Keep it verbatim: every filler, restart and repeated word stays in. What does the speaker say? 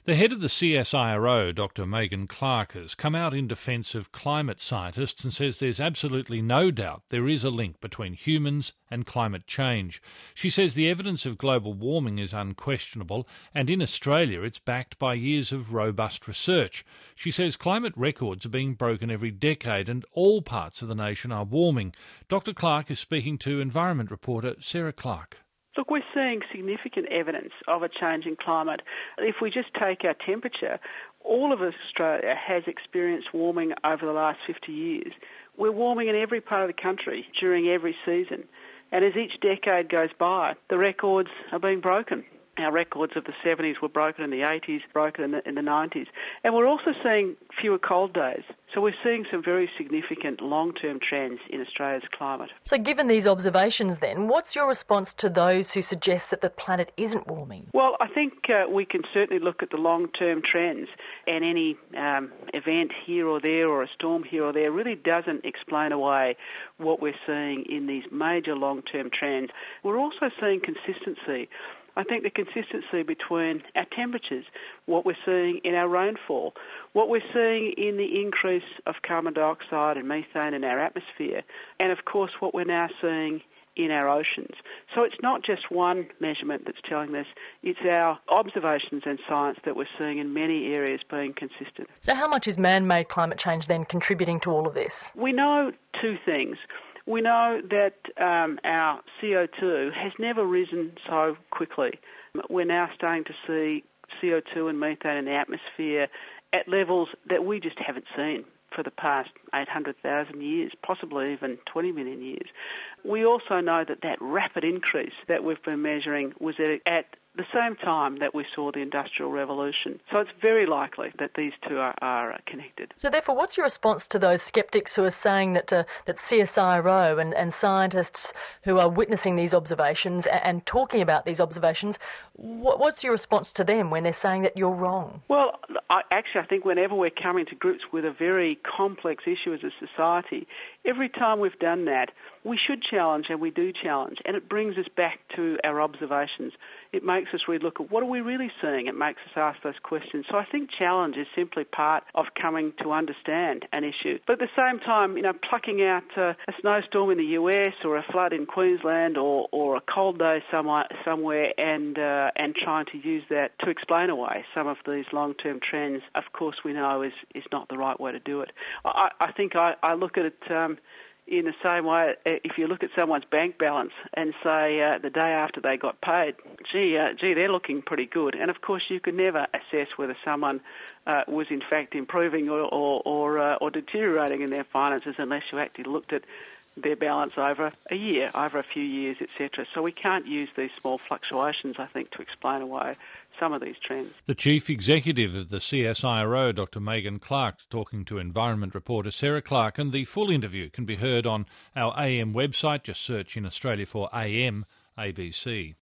The head of the C S I R O, Doctor Megan Clark, has come out in defence of climate scientists and says there's absolutely no doubt there is a link between humans and climate change. She says the evidence of global warming is unquestionable, and in Australia it's backed by years of robust research. She says climate records are being broken every decade and all parts of the nation are warming. Doctor Clark is speaking to Environment reporter Sarah Clark. Look, we're seeing significant evidence of a change in climate. If we just take our temperature, all of Australia has experienced warming over the last fifty years. We're warming in every part of the country during every season. And as each decade goes by, the records are being broken. Our records of the seventies were broken in the eighties, broken in the, in the nineties. And we're also seeing fewer cold days. So we're seeing some very significant long-term trends in Australia's climate. So given these observations then, what's your response to those who suggest that the planet isn't warming? Well, I think uh, we can certainly look at the long-term trends, and any um, event here or there or a storm here or there really doesn't explain away what we're seeing in these major long-term trends. We're also seeing consistency. I think the consistency between our temperatures, what we're seeing in our rainfall, what we're seeing in the increase of carbon dioxide and methane in our atmosphere, and of course what we're now seeing in our oceans. So it's not just one measurement that's telling this, it's our observations and science that we're seeing in many areas being consistent. So how much is man-made climate change then contributing to all of this? We know two things. We know that um, our C O two has never risen so quickly. We're now starting to see C O two and methane in the atmosphere at levels that we just haven't seen for the past eight hundred thousand years, possibly even twenty million years. We also know that that rapid increase that we've been measuring was at, at the same time that we saw the Industrial Revolution. So it's very likely that these two are, are connected. So therefore, what's your response to those sceptics who are saying that uh, that C S I R O and, and scientists who are witnessing these observations and, and talking about these observations, what, what's your response to them when they're saying that you're wrong? Well, I, actually, I think whenever we're coming to grips with a very complex issue as a society, every time we've done that, we should challenge, and we do challenge, and it brings us back to our observations. It makes us really look at what are we really seeing. It makes us ask those questions. So I think challenge is simply part of coming to understand an issue. But at the same time, you know, plucking out uh, a snowstorm in the U S or a flood in Queensland or, or a cold day somewhere, somewhere and uh, and trying to use that to explain away some of these long-term trends, of course we know is, is not the right way to do it. I, I think I, I look at it um, in the same way, if you look at someone's bank balance and say uh, the day after they got paid, gee, uh, gee, they're looking pretty good. And of course, you can never assess whether someone uh, was in fact improving or or or, uh, or deteriorating in their finances unless you actually looked at their balance over a year, over a few years, et cetera. So we can't use these small fluctuations, I think, to explain away some of these trends. The Chief Executive of the C S I R O, Doctor Megan Clark, talking to Environment reporter Sarah Clark, and the full interview can be heard on our A M website. Just search in Australia for A M A B C.